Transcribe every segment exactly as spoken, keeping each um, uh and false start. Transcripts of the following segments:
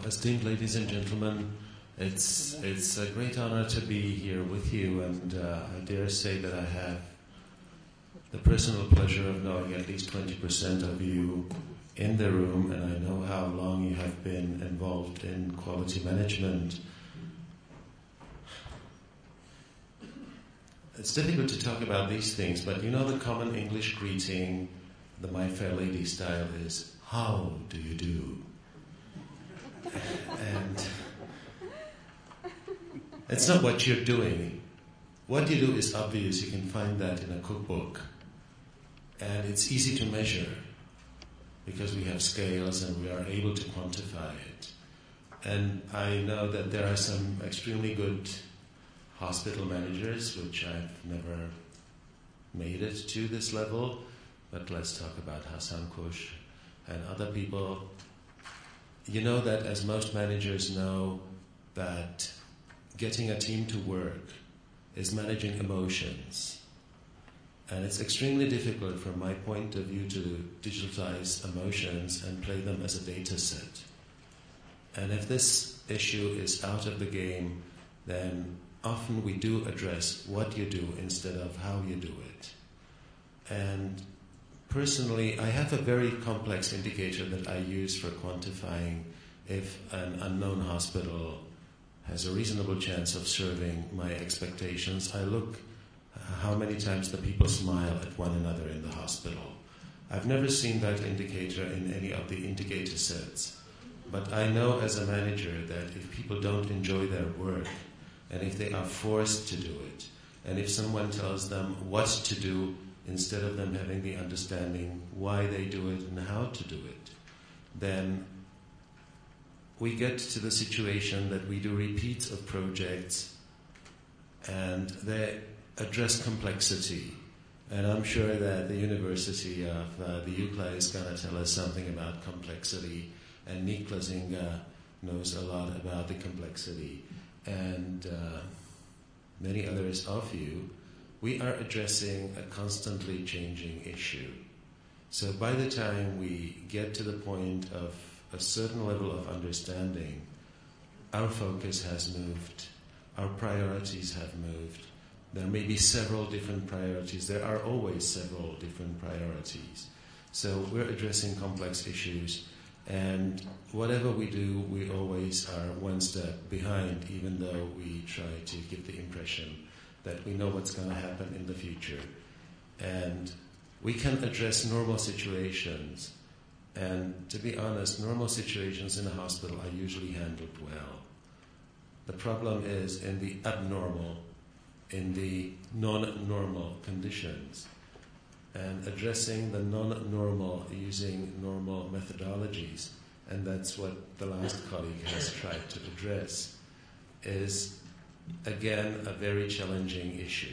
esteemed ladies and gentlemen, it's it's a great honor to be here with you, and uh, I dare say that I have the personal pleasure of knowing at least twenty percent of you in the room, and I know how long you have been involved in quality management. It's difficult to talk about these things, but you know the common English greeting, the My Fair Lady style is, how do you do? And it's not what you're doing. What you do is obvious. You can find that in a cookbook. And it's easy to measure because we have scales and we are able to quantify it. And I know that there are some extremely good hospital managers, which I've never made it to this level, but let's talk about Hassan Kush and other people. You know that as most managers know that getting a team to work is managing emotions. And it's extremely difficult from my point of view to digitize emotions and play them as a data set. And if this issue is out of the game, then often we do address what you do instead of how you do it. And personally, I have a very complex indicator that I use for quantifying if an unknown hospital has a reasonable chance of serving my expectations. I look how many times the people smile at one another in the hospital. I've never seen that indicator in any of the indicator sets. But I know as a manager that if people don't enjoy their work, and if they are forced to do it, and if someone tells them what to do instead of them having the understanding why they do it and how to do it, then we get to the situation that we do repeats of projects and they address complexity. And I'm sure that the University of uh, the U C L A is going to tell us something about complexity, and Niklas Inga knows a lot about the complexity. And uh, many others of you, we are addressing a constantly changing issue. So by the time we get to the point of a certain level of understanding, our focus has moved, our priorities have moved. There may be several different priorities. There are always several different priorities. So we're addressing complex issues, and whatever we do, we always are one step behind, even though we try to give the impression that we know what's going to happen in the future. And we can address normal situations. And to be honest, normal situations in a hospital are usually handled well. The problem is in the abnormal, in the non-normal conditions. And addressing the non-normal using normal methodologies, and that's what the last colleague has tried to address, is again a very challenging issue.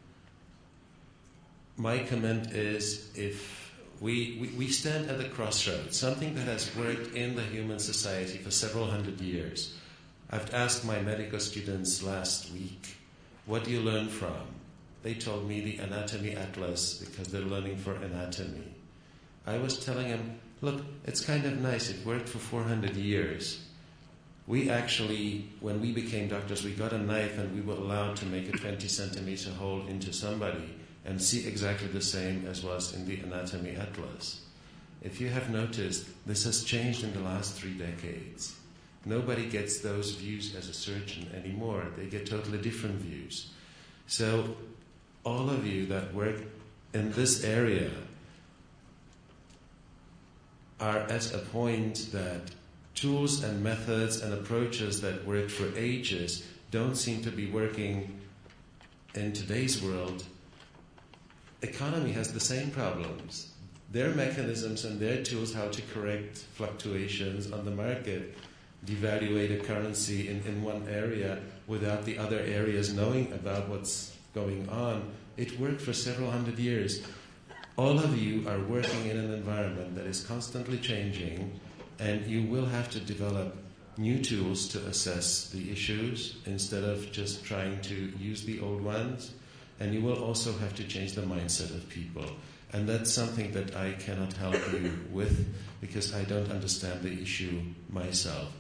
My comment is if we, we, we stand at the crossroads, something that has worked in the human society for several hundred years. I've asked my medical students last week, what do you learn from? They told me the Anatomy Atlas because they're learning for anatomy. I was telling them, look, it's kind of nice. It worked for four hundred years. We actually, when we became doctors, we got a knife and we were allowed to make a twenty centimeter hole into somebody and see exactly the same as was in the Anatomy Atlas. If you have noticed, this has changed in the last three decades. Nobody gets those views as a surgeon anymore. They get totally different views. So all of you that work in this area are at a point that tools and methods and approaches that worked for ages don't seem to be working in today's world. Economy has the same problems. Their mechanisms and their tools how to correct fluctuations on the market devaluate a currency in, in one area without the other areas knowing about what's going on. It worked for several hundred years. All of you are working in an environment that is constantly changing, and you will have to develop new tools to assess the issues instead of just trying to use the old ones. And you will also have to change the mindset of people. And that's something that I cannot help you with because I don't understand the issue myself.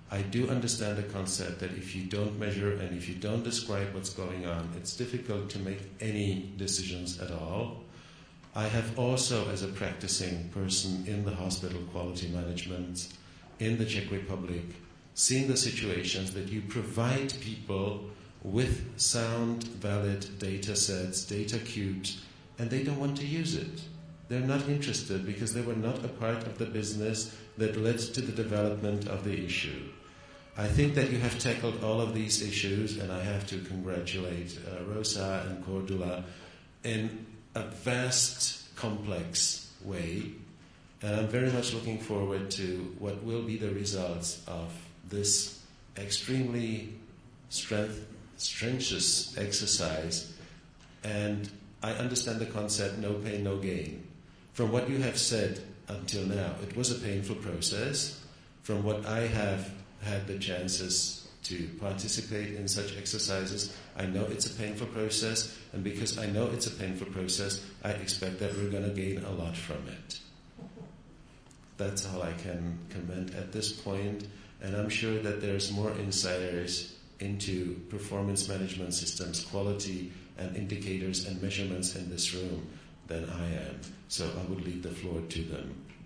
I do understand the concept that if you don't measure and if you don't describe what's going on, it's difficult to make any decisions at all. I have also, as a practicing person in the hospital quality management in the Czech Republic, seen the situations that you provide people with sound, valid data sets, data cubes, and they don't want to use it. They're not interested because they were not a part of the business that led to the development of the issue. I think that you have tackled all of these issues, and I have to congratulate uh, Rosa and Cordula in a vast, complex way. And I'm very much looking forward to what will be the results of this extremely strength, strenuous exercise. And I understand the concept, no pain, no gain. From what you have said until now, it was a painful process. From what I have had the chances to participate in such exercises, I know it's a painful process, and because I know it's a painful process, I expect that we're going to gain a lot from it. That's all I can comment at this point, and I'm sure that there's more insiders into performance management systems, quality and indicators and measurements in this room than I am. So I would leave the floor to them.